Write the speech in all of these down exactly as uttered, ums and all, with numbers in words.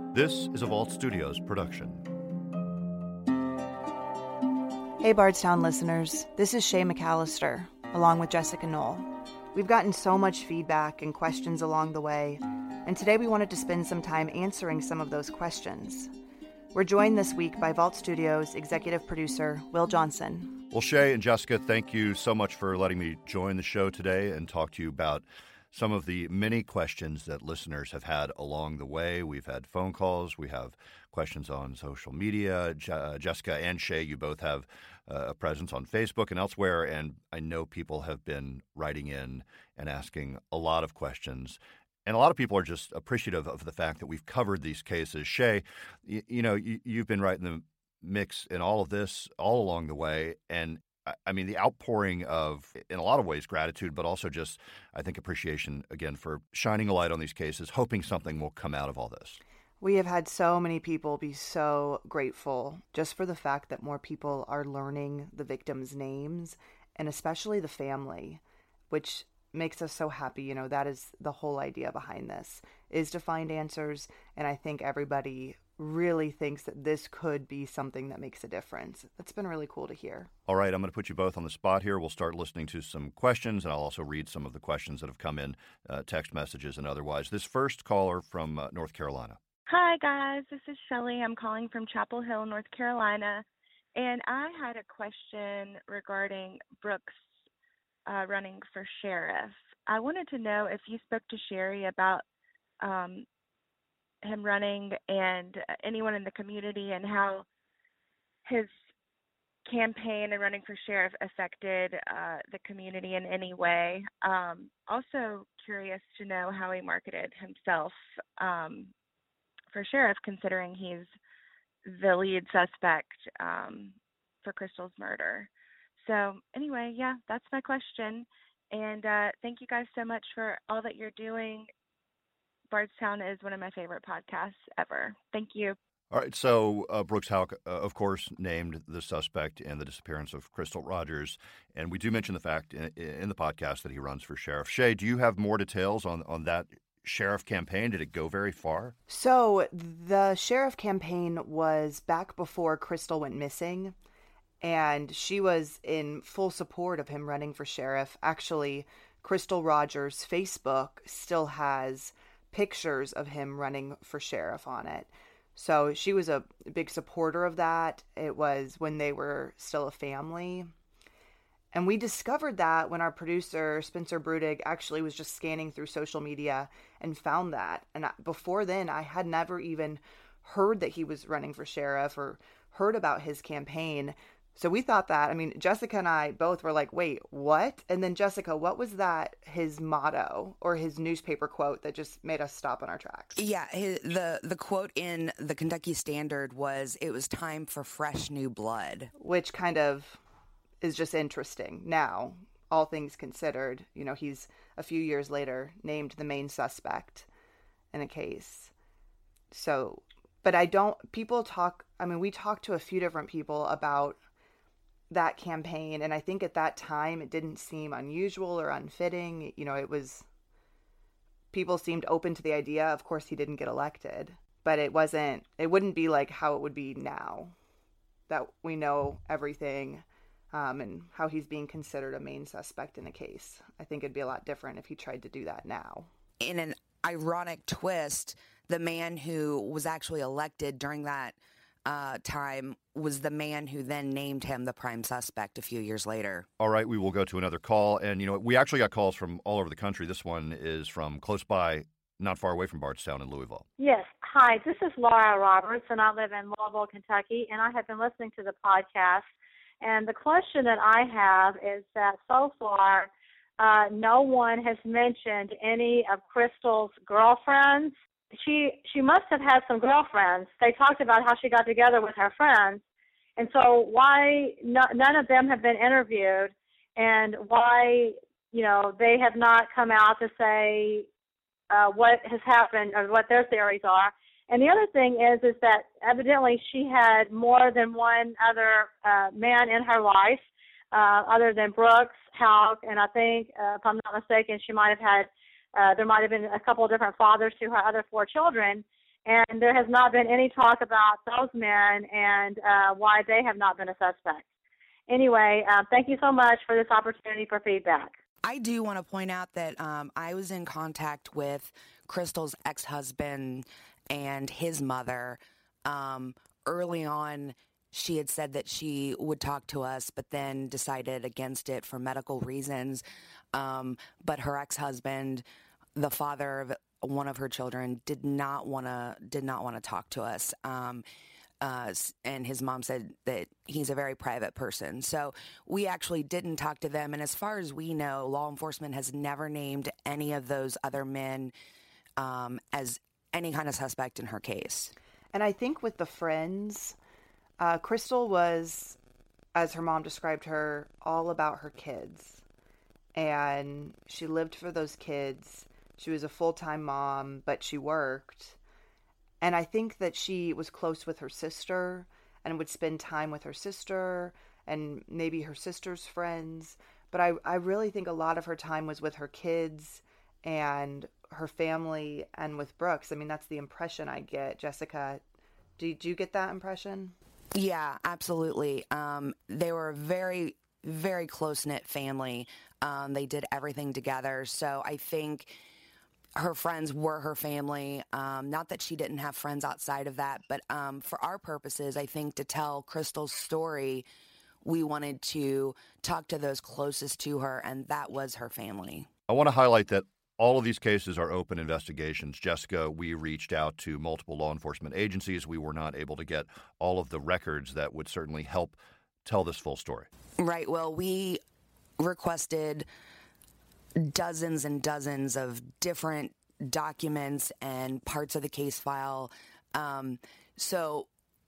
This is a Vault Studios production. Hey Bardstown listeners, this is Shay McAllister, along with Jessica Knoll. We've gotten so much feedback and questions along the way, and today we wanted to spend some time answering some of those questions. We're joined this week by Vault Studios executive producer Will Johnson. Well, Shay and Jessica, thank you so much for letting me join the show today and talk to you about some of the many questions that listeners have had along the way. We've had phone calls. We have questions on social media. Je- uh, Jessica and Shay, you both have uh, a presence on Facebook and elsewhere, and I know people have been writing in and asking a lot of questions. And a lot of people are just appreciative of the fact that we've covered these cases. Shay, you, you know, you, you've been right in the mix in all of this all along the way, and I mean, the outpouring of, in a lot of ways, gratitude, but also just, I think, appreciation, again, for shining a light on these cases, hoping something will come out of all this. We have had so many people be so grateful just for the fact that more people are learning the victims' names, and especially the family, which makes us so happy. You know, that is the whole idea behind this, is to find answers, and I think everybody really thinks that this could be something that makes a difference. That's been really cool to hear. All right, I'm going to put you both on the spot here. We'll start listening to some questions, and I'll also read some of the questions that have come in, uh, text messages and otherwise. This first caller from uh, North Carolina. Hi, guys. This is Shelly. I'm calling from Chapel Hill, North Carolina, and I had a question regarding Brooks uh, running for sheriff. I wanted to know if you spoke to Sherry about um, him running and anyone in the community and how his campaign and running for sheriff affected uh, the community in any way. Um, also curious to know how he marketed himself um, for sheriff, considering he's the lead suspect um, for Crystal's murder. So anyway, yeah, that's my question. And uh, thank you guys so much for all that you're doing. Bardstown is one of my favorite podcasts ever. Thank you. All right, so uh, Brooks Houck, uh, of course, named the suspect in the disappearance of Crystal Rogers, and we do mention the fact in, in the podcast that he runs for sheriff. Shay, do you have more details on, on that sheriff campaign? Did it go very far? So the sheriff campaign was back before Crystal went missing, and she was in full support of him running for sheriff. Actually, Crystal Rogers' Facebook still has pictures of him running for sheriff on it. So she was a big supporter of that. It was when they were still a family. And we discovered that when our producer, Spencer Brudig, actually was just scanning through social media and found that. And before then, I had never even heard that he was running for sheriff or heard about his campaign. So we thought that, I mean, Jessica and I both were like, wait, what? And then Jessica, what was that, his motto or his newspaper quote that just made us stop on our tracks? Yeah, his, the, the quote in the Kentucky Standard was, "It was time for fresh new blood." Which kind of is just interesting. Now, all things considered, you know, he's a few years later named the main suspect in a case. So, but I don't, people talk, I mean, we talked to a few different people about that campaign, and I think at that time it didn't seem unusual or unfitting. You know, it was, people seemed open to the idea. Of course, he didn't get elected, but it wasn't, it wouldn't be like how it would be now that we know everything um, and how he's being considered a main suspect in a case. I think it'd be a lot different if he tried to do that now. In an ironic twist, the man who was actually elected during that uh, time was the man who then named him the prime suspect a few years later. All right, we will go to another call. And, you know, we actually got calls from all over the country. This one is from close by, not far away from Bardstown in Louisville. Yes. Hi, this is Laura Roberts, and I live in Louisville, Kentucky, and I have been listening to the podcast. And the question that I have is that so far, uh, no one has mentioned any of Crystal's girlfriends. She she must have had some girlfriends. They talked about how she got together with her friends. And so why no, none of them have been interviewed, and why, you know, they have not come out to say uh, what has happened or what their theories are. And the other thing is is that evidently she had more than one other uh, man in her life uh, other than Brooks, Houck, and I think, uh, if I'm not mistaken, she might have had Uh, there might have been a couple of different fathers to her other four children. And there has not been any talk about those men and uh, why they have not been a suspect. Anyway, uh, thank you so much for this opportunity for feedback. I do want to point out that um, I was in contact with Crystal's ex-husband and his mother. Um, early on, she had said that she would talk to us, but then decided against it for medical reasons. Um, but her ex-husband, the father of one of her children, did not want to did not want to talk to us. Um, Uh, and his mom said that he's a very private person. So we actually didn't talk to them. And as far as we know, law enforcement has never named any of those other men um, as any kind of suspect in her case. And I think with the friends, uh, Crystal was, as her mom described her, all about her kids. And she lived for those kids. She was a full-time mom, but she worked. And I think that she was close with her sister and would spend time with her sister and maybe her sister's friends. But I, I really think a lot of her time was with her kids and her family and with Brooks. I mean, that's the impression I get. Jessica, did you get that impression? Yeah, absolutely. Um, they were a very, very close-knit family. Um, they did everything together. So I think her friends were her family. Um, not that she didn't have friends outside of that, but um, for our purposes, I think to tell Crystal's story, we wanted to talk to those closest to her, and that was her family. I want to highlight that all of these cases are open investigations. Jessica, we reached out to multiple law enforcement agencies. We were not able to get all of the records that would certainly help tell this full story. Right. Well, we requested dozens and dozens of different documents and parts of the case file. Um, so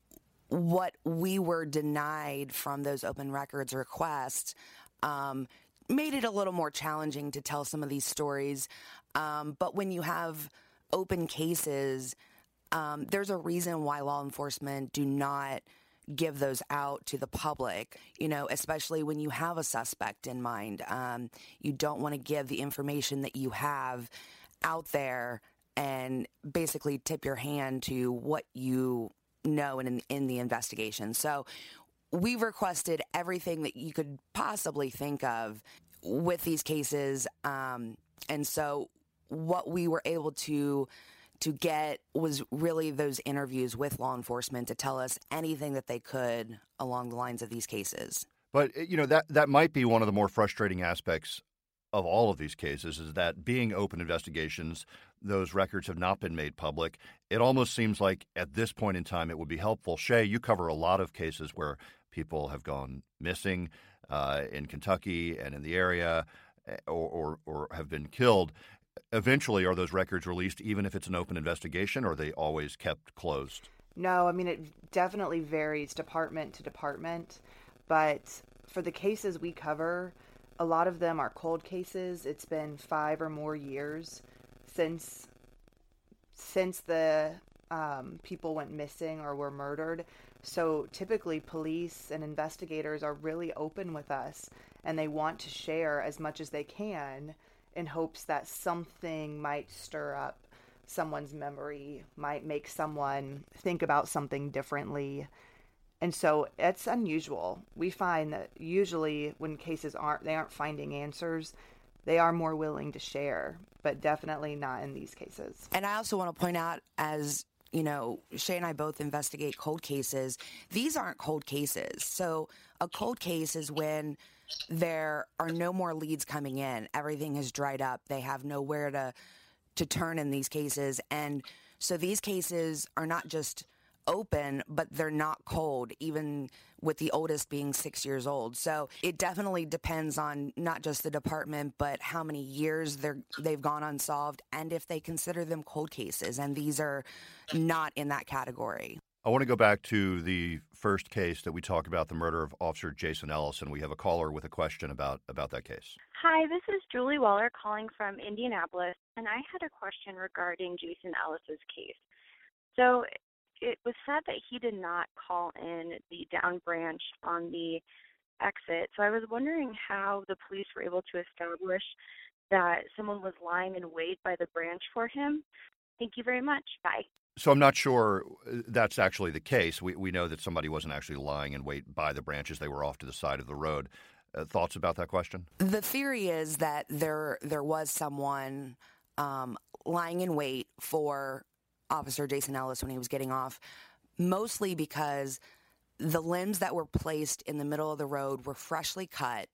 what we were denied from those open records requests um, made it a little more challenging to tell some of these stories. Um, but when you have open cases, um, there's a reason why law enforcement do not give those out to the public, you know, especially when you have a suspect in mind. Um, you don't want to give the information that you have out there and basically tip your hand to what you know in, in the investigation. So we requested everything that you could possibly think of with these cases. Um, and so what we were able to to get was really those interviews with law enforcement to tell us anything that they could along the lines of these cases. But, you know, that, that might be one of the more frustrating aspects of all of these cases is that being open investigations, those records have not been made public. It almost seems like at this point in time it would be helpful. Shay, you cover a lot of cases where people have gone missing uh, in Kentucky and in the area or, or, or have been killed. Eventually, are those records released even if it's an open investigation, or are they always kept closed? No, I mean, it definitely varies department to department. But for the cases we cover, a lot of them are cold cases. It's been five or more years since since the um, people went missing or were murdered. So typically police and investigators are really open with us, and they want to share as much as they can in hopes that something might stir up someone's memory, might make someone think about something differently. And so it's unusual. We find that usually when cases aren't, they aren't finding answers, they are more willing to share, but definitely not in these cases. And I also want to point out, as you know, Shay and I both investigate cold cases. These aren't cold cases. So a cold case is when there are no more leads coming in. Everything has dried up. They have nowhere to to turn in these cases. And so these cases are not just open, but they're not cold, even with the oldest being six years old. So it definitely depends on not just the department, but how many years they're, they've gone unsolved and if they consider them cold cases. And these are not in that category. I want to go back to the first case that we talked about, the murder of Officer Jason Ellis, and we have a caller with a question about, about that case. Hi, this is Julie Waller calling from Indianapolis, and I had a question regarding Jason Ellis's case. So it was said that he did not call in the down branch on the exit. So I was wondering how the police were able to establish that someone was lying in wait by the branch for him. Thank you very much. Bye. So I'm not sure that's actually the case. We we know that somebody wasn't actually lying in wait by the branches. They were off to the side of the road. Uh, thoughts about that question? The theory is that there there was someone um, lying in wait for Officer Jason Ellis when he was getting off, mostly because the limbs that were placed in the middle of the road were freshly cut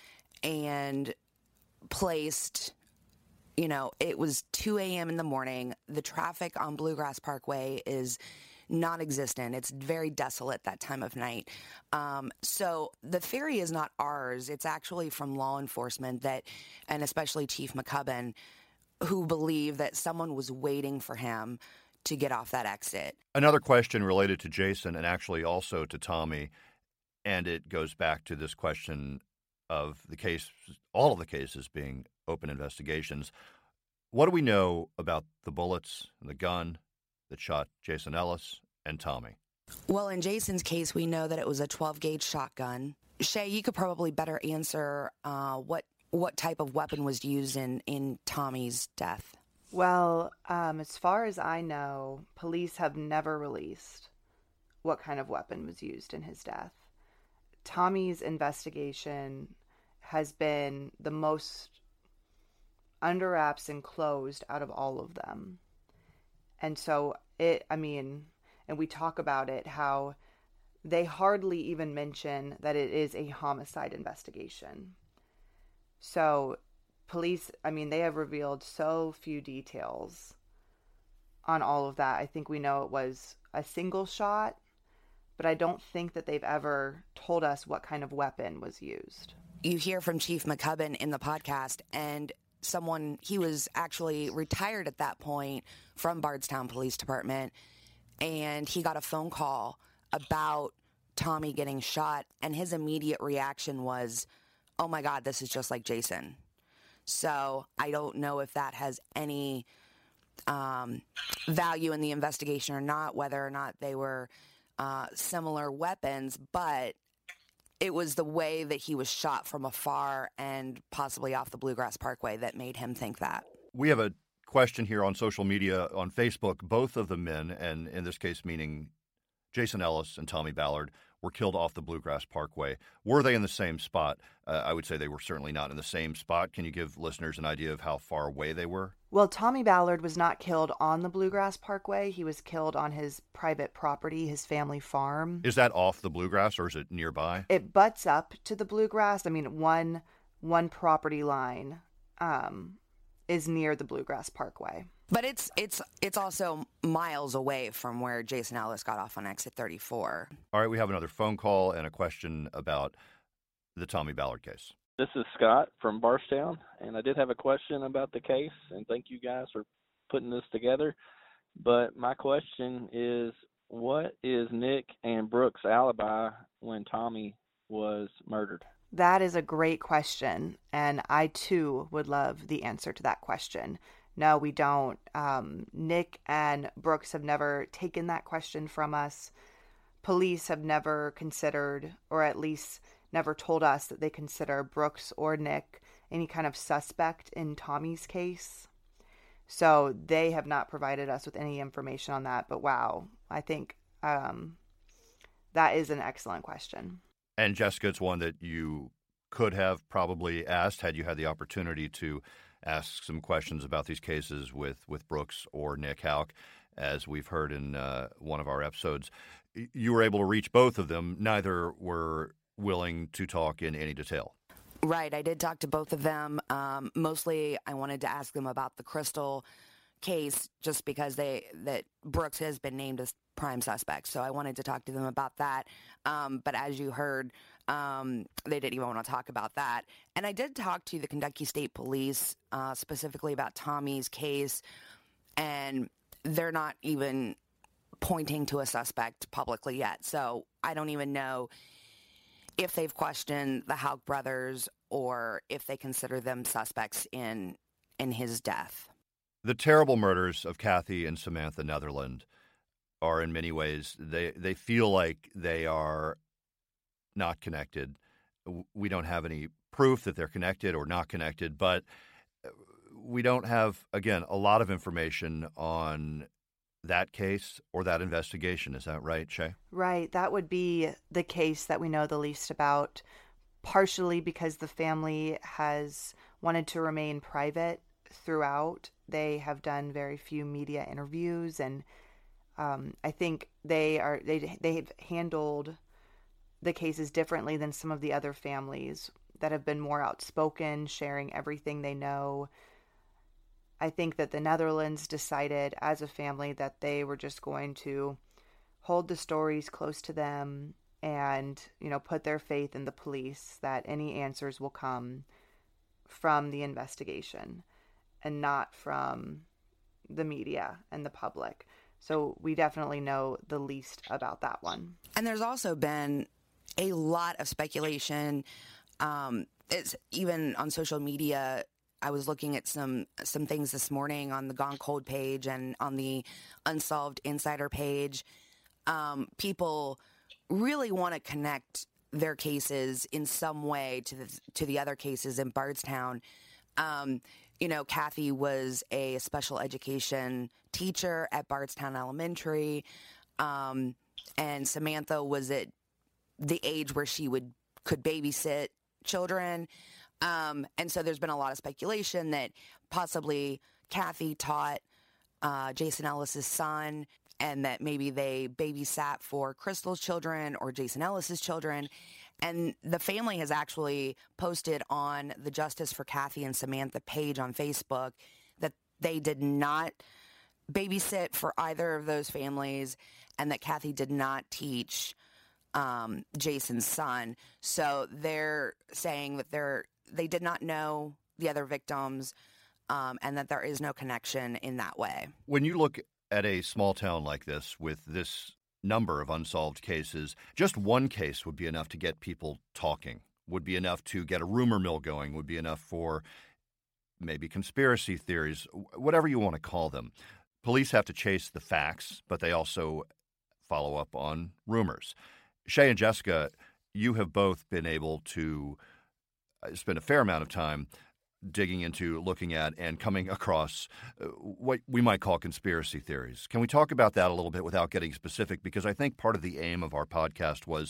and placed. You know, it was two a.m. in the morning. The traffic on Bluegrass Parkway is non-existent. It's very desolate that time of night. Um, so the theory is not ours. It's actually from law enforcement that, and especially Chief McCubbin, who believe that someone was waiting for him to get off that exit. Another question related to Jason and actually also to Tommy, and it goes back to this question of the case, all of the cases being open investigations. What do we know about the bullets and the gun that shot Jason Ellis and Tommy? Well, in Jason's case, we know that it was a twelve gauge shotgun. Shay, you could probably better answer uh, what what type of weapon was used in, in Tommy's death. Well, um, as far as I know, police have never released what kind of weapon was used in his death. Tommy's investigation has been the most under wraps and closed out of all of them. And so it, I mean, and we talk about it, how they hardly even mention that it is a homicide investigation. So police, I mean, they have revealed so few details on all of that. I think we know it was a single shot, but I don't think that they've ever told us what kind of weapon was used. You hear from Chief McCubbin in the podcast, and someone, he was actually retired at that point from Bardstown Police Department, and he got a phone call about Tommy getting shot, and his immediate reaction was, oh my God, this is just like Jason. So I don't know if that has any um, value in the investigation or not, whether or not they were uh, similar weapons, but it was the way that he was shot from afar and possibly off the Bluegrass Parkway that made him think that. We have a question here on social media, on Facebook. Both of the men, and in this case meaning Jason Ellis and Tommy Ballard, were killed off the Bluegrass Parkway. Were they in the same spot? Uh, I would say they were certainly not in the same spot. Can you give listeners an idea of how far away they were? Well, Tommy Ballard was not killed on the Bluegrass Parkway. He was killed on his private property, his family farm. Is that off the Bluegrass or is it nearby? It butts up to the Bluegrass. I mean, one one property line um, is near the Bluegrass Parkway. But it's it's it's also miles away from where Jason Ellis got off on exit thirty-four. All right, we have another phone call and a question about the Tommy Ballard case. This is Scott from Bardstown, and I did have a question about the case, and thank you guys for putting this together. But my question is, what is Nick and Brooks' alibi when Tommy was murdered? That is a great question, and I too would love the answer to that question. No, we don't. Um, Nick and Brooks have never taken that question from us. Police have never considered, or at least never told us that they consider Brooks or Nick any kind of suspect in Tommy's case. So they have not provided us with any information on that. But wow, I think um, that is an excellent question. And Jessica, it's one that you could have probably asked had you had the opportunity to ask some questions about these cases with, with Brooks or Nick Houck, as we've heard in uh, one of our episodes. You were able to reach both of them. Neither were willing to talk in any detail. Right. I did talk to both of them. Um, mostly I wanted to ask them about the Crystal case just because they that Brooks has been named as prime suspect. So I wanted to talk to them about that. Um, but as you heard, um, they didn't even want to talk about that. And I did talk to the Kentucky State Police uh, specifically about Tommy's case, and they're not even pointing to a suspect publicly yet. So I don't even know if they've questioned the Houck brothers or if they consider them suspects in in his death. The terrible murders of Kathy and Samantha Netherland are in many ways, they, they feel like they are not connected. We don't have any proof that they're connected or not connected, but we don't have, again, a lot of information on that case or that investigation. Is that right, Shay? Right. That would be the case that we know the least about, partially because the family has wanted to remain private throughout. They have done very few media interviews, and um, I think they are they they've handled the cases differently than some of the other families that have been more outspoken, sharing everything they know. I think that the Netherlands decided as a family that they were just going to hold the stories close to them and, you know, put their faith in the police that any answers will come from the investigation and not from the media and the public. So we definitely know the least about that one. And there's also been a lot of speculation. Um, it's even on social media. I was looking at some some things this morning on the Gone Cold page and on the Unsolved Insider page. Um, people really want to connect their cases in some way to the to the other cases in Bardstown. Um, you know, Kathy was a special education teacher at Bardstown Elementary, um, and Samantha was at the age where she would could babysit children. Um, and so there's been a lot of speculation that possibly Kathy taught uh, Jason Ellis's son, and that maybe they babysat for Crystal's children or Jason Ellis's children. And the family has actually posted on the Justice for Kathy and Samantha page on Facebook that they did not babysit for either of those families, and that Kathy did not teach um, Jason's son. So they're saying that they're they did not know the other victims, um, and that there is no connection in that way. When you look at a small town like this with this number of unsolved cases, just one case would be enough to get people talking, would be enough to get a rumor mill going, would be enough for maybe conspiracy theories, whatever you want to call them. Police have to chase the facts, but they also follow up on rumors. Shay and Jessica, you have both been able to spend a fair amount of time digging into, looking at, and coming across uh, what we might call conspiracy theories. Can we talk about that a little bit without getting specific? Because I think part of the aim of our podcast was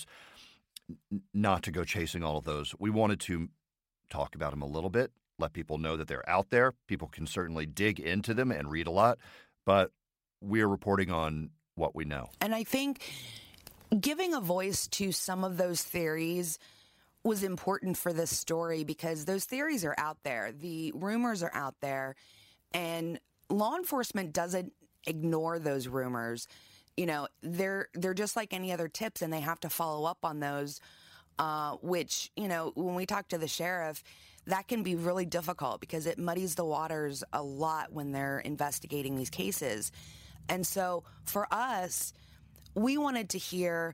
n- not to go chasing all of those. We wanted to talk about them a little bit, let people know that they're out there. People can certainly dig into them and read a lot, but we're reporting on what we know. And I think giving a voice to some of those theories was important for this story, because those theories are out there. The rumors are out there, and law enforcement doesn't ignore those rumors. You know, they're they're just like any other tips, and they have to follow up on those, uh, which, you know, when we talk to the sheriff, that can be really difficult because it muddies the waters a lot when they're investigating these cases. And so for us, we wanted to hear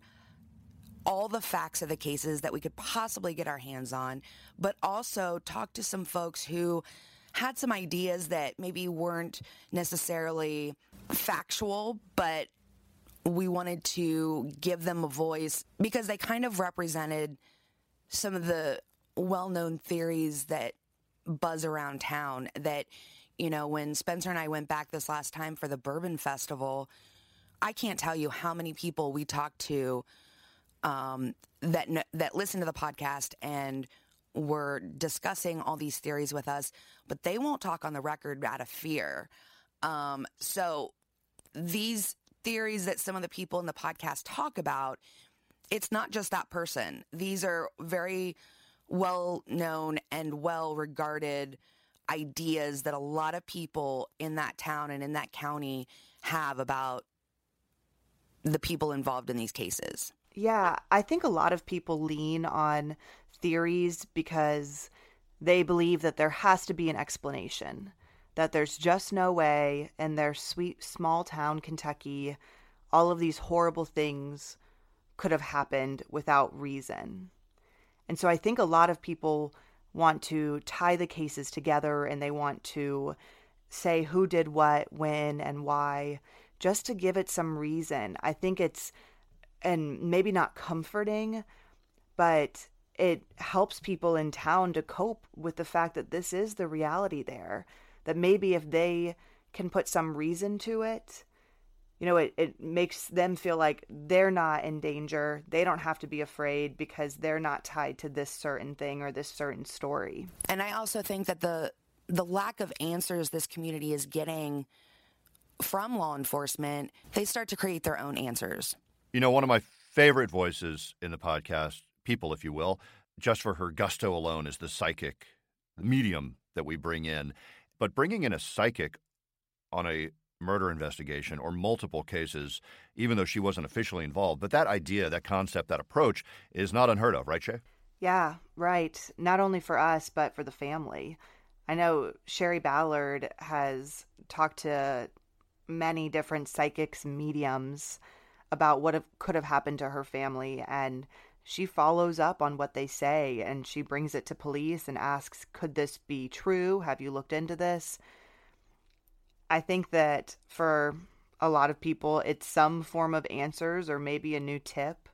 all the facts of the cases that we could possibly get our hands on, but also talk to some folks who had some ideas that maybe weren't necessarily factual, but we wanted to give them a voice because they kind of represented some of the well-known theories that buzz around town. That, you know, when Spencer and I went back this last time for the Bourbon Festival, I can't tell you how many people we talked to Um, that that listened to the podcast and were discussing all these theories with us, but they won't talk on the record out of fear. Um, so these theories that some of the people in the podcast talk about, it's not just that person. These are very well-known and well-regarded ideas that a lot of people in that town and in that county have about the people involved in these cases. Yeah, I think a lot of people lean on theories because they believe that there has to be an explanation, that there's just no way in their sweet small town Kentucky all of these horrible things could have happened without reason. And so I think a lot of people want to tie the cases together, and they want to say who did what, when, and why, just to give it some reason. I think it's and maybe not comforting, but it helps people in town to cope with the fact that this is the reality there, that maybe if they can put some reason to it, you know, it, it makes them feel like they're not in danger. They don't have to be afraid because they're not tied to this certain thing or this certain story. And I also think that the the lack of answers this community is getting from law enforcement, they start to create their own answers. You know, one of my favorite voices in the podcast, people, if you will, just for her gusto alone, is the psychic medium that we bring in. But bringing in a psychic on a murder investigation or multiple cases, even though she wasn't officially involved, but that idea, that concept, that approach is not unheard of, right, Shay? Yeah, right. Not only for us, but for the family. I know Sherry Ballard has talked to many different psychics, mediums about what have, could have happened to her family, and she follows up on what they say, and she brings it to police and asks, could this be true? Have you looked into this? I think that for a lot of people, it's some form of answers or maybe a new tip.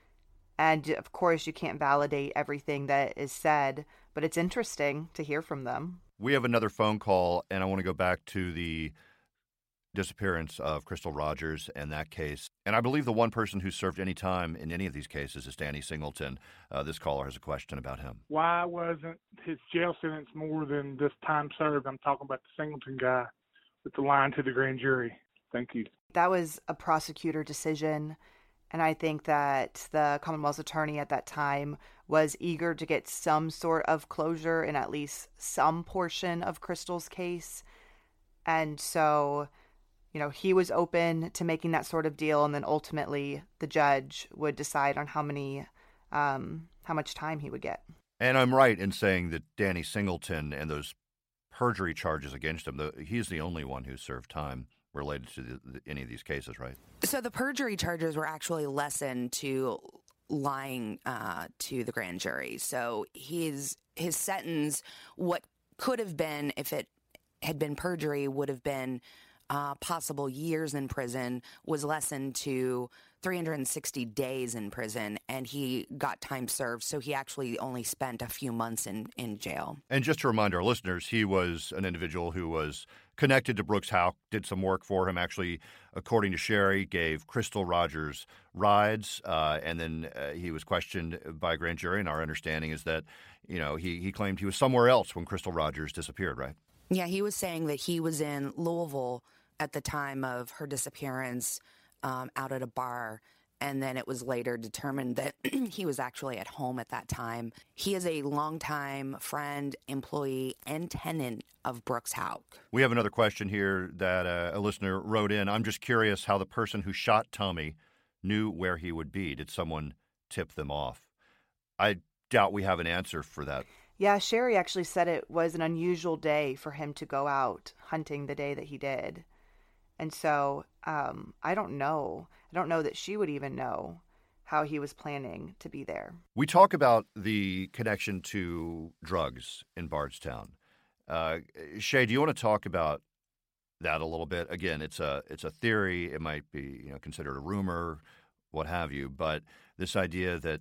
And of course, you can't validate everything that is said, but it's interesting to hear from them. We have another phone call, and I want to go back to the disappearance of Crystal Rogers and that case. And I believe the one person who served any time in any of these cases is Danny Singleton. Uh, this caller has a question about him. Why wasn't his jail sentence more than this time served? I'm talking about the Singleton guy with the line to the grand jury. Thank you. That was a prosecutor decision. And I think that the Commonwealth's attorney at that time was eager to get some sort of closure in at least some portion of Crystal's case. And so, you know, he was open to making that sort of deal. And then ultimately the judge would decide on how many, um, how much time he would get. And I'm right in saying that Danny Singleton and those perjury charges against him, the, he's the only one who served time related to the, the, any of these cases, right? So the perjury charges were actually lessened to lying uh, to the grand jury. So his his sentence, what could have been, if it had been perjury, would have been uh, possible years in prison, was lessened to three hundred sixty days in prison, and he got time served. So he actually only spent a few months in, in jail. And just to remind our listeners, he was an individual who was connected to Brooks Houck, did some work for him, actually, according to Sherry, gave Crystal Rogers rides, uh, and then uh, he was questioned by a grand jury, and our understanding is that, you know, he, he claimed he was somewhere else when Crystal Rogers disappeared, right? Yeah, he was saying that he was in Louisville at the time of her disappearance, um, out at a bar, and then it was later determined that he was actually at home at that time. He is a longtime friend, employee, and tenant of Brooks Houck. We have another question here that uh, a listener wrote in. I'm just curious how the person who shot Tommy knew where he would be. Did someone tip them off? I doubt we have an answer for that. Yeah, Sherry actually said it was an unusual day for him to go out hunting the day that he did. And so um, I don't know. I don't know that she would even know how he was planning to be there. We talk about the connection to drugs in Bardstown. Uh, Shay, do you want to talk about that a little bit? Again, it's a it's a theory. It might be, you know, considered a rumor, what have you. But this idea that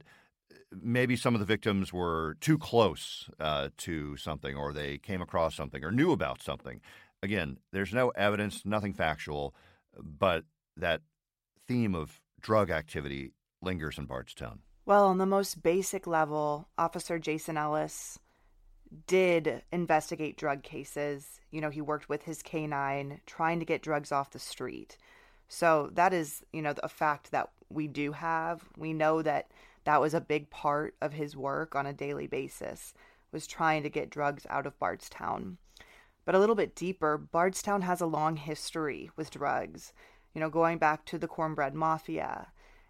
maybe some of the victims were too close uh, to something, or they came across something, or knew about something. Again, there's no evidence, nothing factual, but that theme of drug activity lingers in Bardstown. Well, on the most basic level, Officer Jason Ellis did investigate drug cases. You know, he worked with his K nine trying to get drugs off the street. So that is, you know, a fact that we do have. We know that that was a big part of his work on a daily basis, was trying to get drugs out of Bardstown. But a little bit deeper, Bardstown has a long history with drugs, you know, going back to the Cornbread Mafia.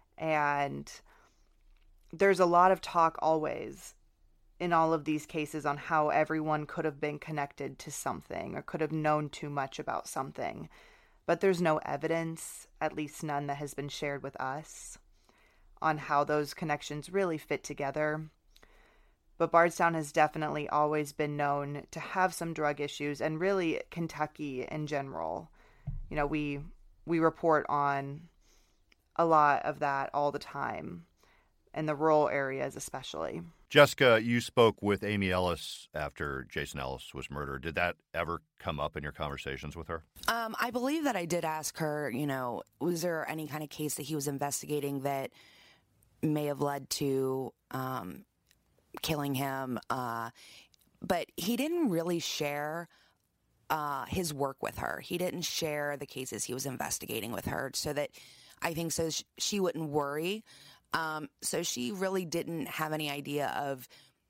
And there's a lot of talk always in all of these cases on how everyone could have been connected to something or could have known too much about something. But there's no evidence, at least none that has been shared with us, on how those connections really fit together. But Bardstown has definitely always been known to have some drug issues, and really Kentucky in general. You know, we we report on a lot of that all the time. in the rural areas especially. Jessica, you spoke with Amy Ellis after Jason Ellis was murdered. Did that ever come up in your conversations with her? Um, I believe that I did ask her, you know, was there any kind of case that he was investigating that may have led to um, killing him? Uh, but he didn't really share uh, his work with her. He didn't share the cases he was investigating with her, so that I think so sh- she wouldn't worry. Um, so she really didn't have any idea of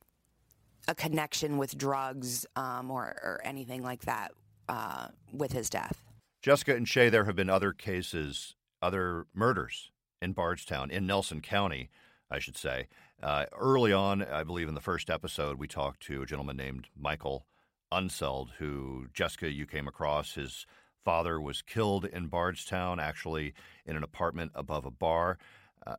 a connection with drugs um, or, or anything like that uh, with his death. Jessica and Shay, there have been other cases, other murders in Bardstown, in Nelson County, I should say. Uh, early on, I believe in the first episode, we talked to a gentleman named Michael Unseld, who, Jessica, you came across. His father was killed in Bardstown, actually in an apartment above a bar. Uh,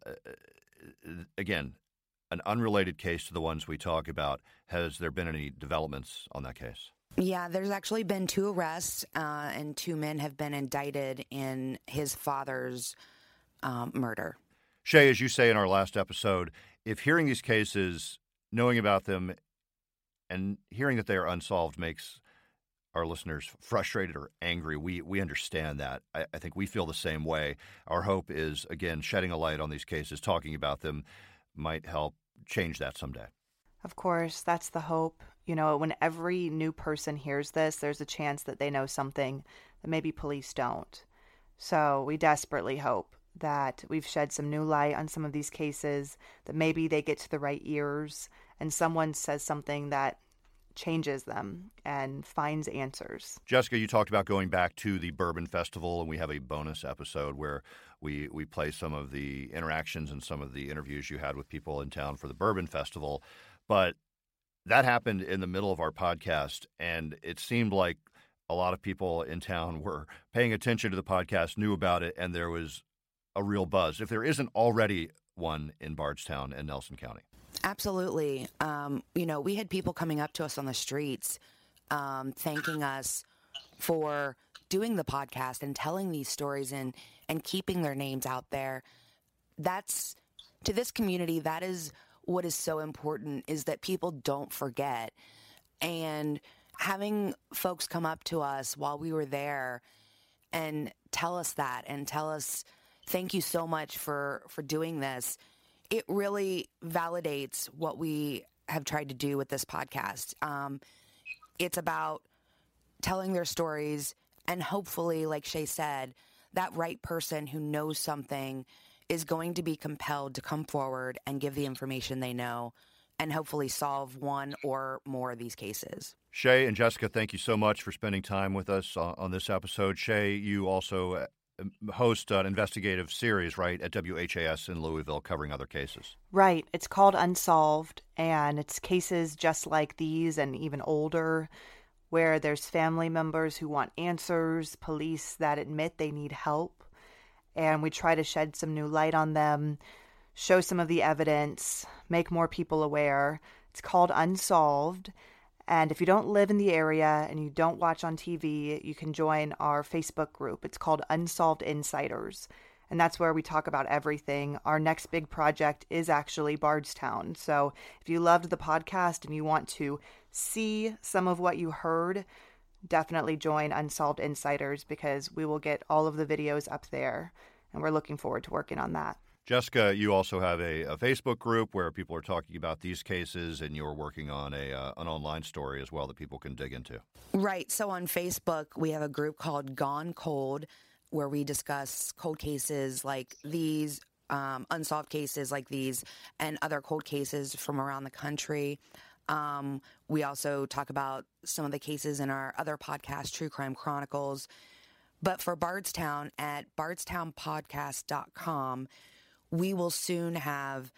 again, an unrelated case to the ones we talk about. Has there been any developments on that case? Yeah, there's actually been two arrests, uh, and two men have been indicted in his father's um, murder. Shay, as you say in our last episode, if hearing these cases, knowing about them, and hearing that they are unsolved makes our listeners frustrated or angry, we we understand that. I, I think we feel the same way. Our hope is, again, shedding a light on these cases, talking about them might help change that someday. Of course, that's the hope. You know, when every new person hears this, there's a chance that they know something that maybe police don't. So we desperately hope that we've shed some new light on some of these cases, that maybe they get to the right ears and someone says something that changes them and finds answers. Jessica, you talked about going back to the Bourbon Festival, and we have a bonus episode where we, we play some of the interactions and some of the interviews you had with people in town for the Bourbon Festival. But that happened in the middle of our podcast, and it seemed like a lot of people in town were paying attention to the podcast, knew about it, and there was a real buzz, if there isn't already one in Bardstown and Nelson County. Absolutely. Um, you know, we had people coming up to us on the streets um, thanking us for doing the podcast and telling these stories and, and keeping their names out there. That's, to this community, that is what is so important, is that people don't forget. And having folks come up to us while we were there and tell us that and tell us, thank you so much for, for doing this, it really validates what we have tried to do with this podcast. Um, it's about telling their stories, and hopefully, like Shay said, that right person who knows something is going to be compelled to come forward and give the information they know and hopefully solve one or more of these cases. Shay and Jessica, thank you so much for spending time with us on, on this episode. Shay, you also host an investigative series, right, at W H A S in Louisville covering other cases. Right. It's called Unsolved, and it's cases just like these and even older, where there's family members who want answers, police that admit they need help, and we try to shed some new light on them, show some of the evidence, make more people aware. It's called Unsolved. And if you don't live in the area and you don't watch on T V, you can join our Facebook group. It's called Unsolved Insiders. And that's where we talk about everything. Our next big project is actually Bardstown. So if you loved the podcast and you want to see some of what you heard, definitely join Unsolved Insiders, because we will get all of the videos up there. And we're looking forward to working on that. Jessica, you also have a, a Facebook group where people are talking about these cases, and you're working on a uh, an online story as well that people can dig into. Right. So on Facebook, we have a group called Gone Cold, where we discuss cold cases like these, um, unsolved cases like these, and other cold cases from around the country. Um, we also talk about some of the cases in our other podcast, True Crime Chronicles. But for Bardstown, at bardstown podcast dot com, we will soon have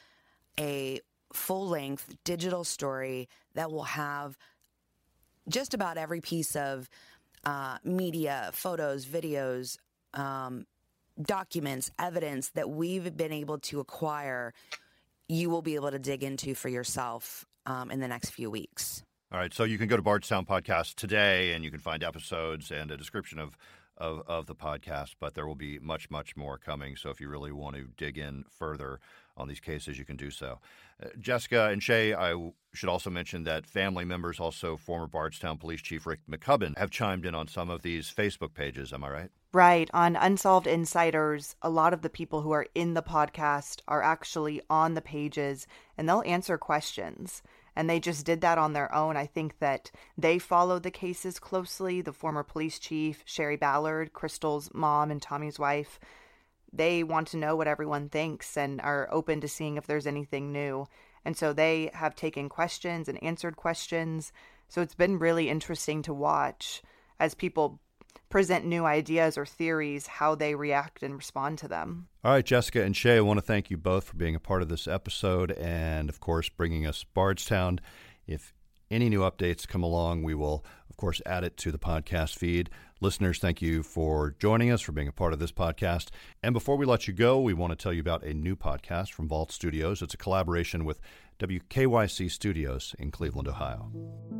a full-length digital story that will have just about every piece of uh, media, photos, videos, um, documents, evidence that we've been able to acquire. You will be able to dig into for yourself um, in the next few weeks. All right, so you can go to Bardstown Podcast today, and you can find episodes and a description of of, of the podcast, but there will be much, much more coming. So if you really want to dig in further on these cases, you can do so. Uh, Jessica and Shay, I w- should also mention that family members, also former Bardstown Police Chief Rick McCubbin, have chimed in on some of these Facebook pages. Am I right? Right. On Unsolved Insiders, a lot of the people who are in the podcast are actually on the pages, and they'll answer questions. And they just did that on their own. I think that they followed the cases closely. The former police chief, Sherry Ballard, Crystal's mom and Tommy's wife, they want to know what everyone thinks and are open to seeing if there's anything new. And so they have taken questions and answered questions. So it's been really interesting to watch as people present new ideas or theories, how they react and respond to them. All right, Jessica and Shay, I want to thank you both for being a part of this episode and, of course, bringing us Bardstown. If any new updates come along, we will, of course, add it to the podcast feed. Listeners, thank you for joining us, for being a part of this podcast. And before we let you go, we want to tell you about a new podcast from Vault Studios. It's a collaboration with W K Y C Studios in Cleveland, Ohio.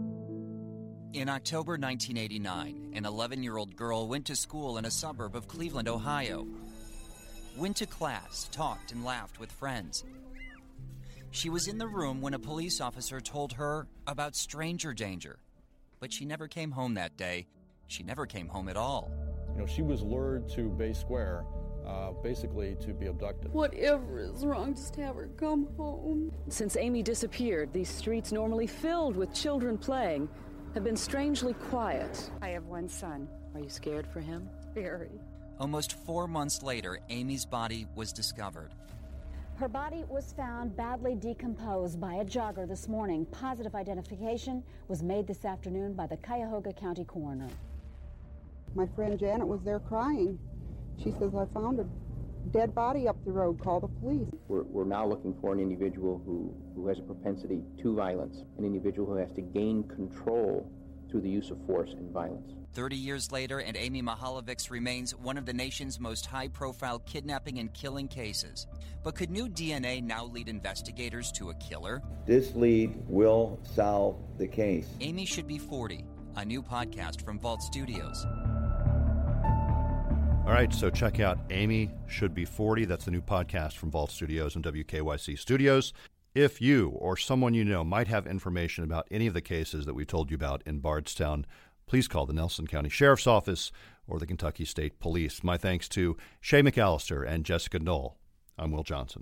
In October nineteen eighty-nine, an eleven-year-old girl went to school in a suburb of Cleveland, Ohio. Went to class, talked, and laughed with friends. She was in the room when a police officer told her about stranger danger. But she never came home that day. She never came home at all. You know, she was lured to Bay Square, uh, basically to be abducted. Whatever is wrong, just have her come home. Since Amy disappeared, these streets normally filled with children playing have been strangely quiet. I have one son. Are you scared for him? Very. Almost four months later, Amy's body was discovered. Her body was found badly decomposed by a jogger this morning. Positive identification was made this afternoon by the Cuyahoga County coroner. My friend Janet was there crying. She says, I found a dead body up the road, call the police. We're, we're now looking for an individual who, who has a propensity to violence, an individual who has to gain control through the use of force and violence. Thirty years later, and Amy Mihaljevic remains one of the nation's most high-profile kidnapping and killing cases. But could new D N A now lead investigators to a killer? This lead will solve the case. Amy Should Be forty, a new podcast from Vault Studios. All right, so check out Amy Should Be forty. That's the new podcast from Vault Studios and W K Y C Studios. If you or someone you know might have information about any of the cases that we told you about in Bardstown, please call the Nelson County Sheriff's Office or the Kentucky State Police. My thanks to Shay McAllister and Jessica Knoll. I'm Will Johnson.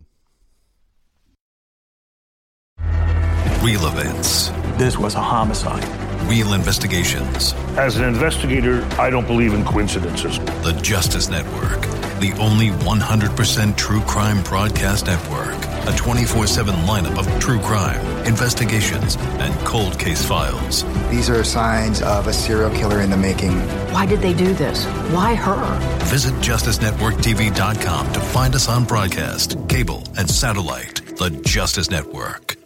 Real events. This was a homicide. Real investigations. As an investigator, I don't believe in coincidences. The Justice Network, the only one hundred percent true crime broadcast network. A twenty-four seven lineup of true crime, investigations, and cold case files. These are signs of a serial killer in the making. Why did they do this? Why her? Visit justice network t v dot com to find us on broadcast, cable, and satellite. The Justice Network.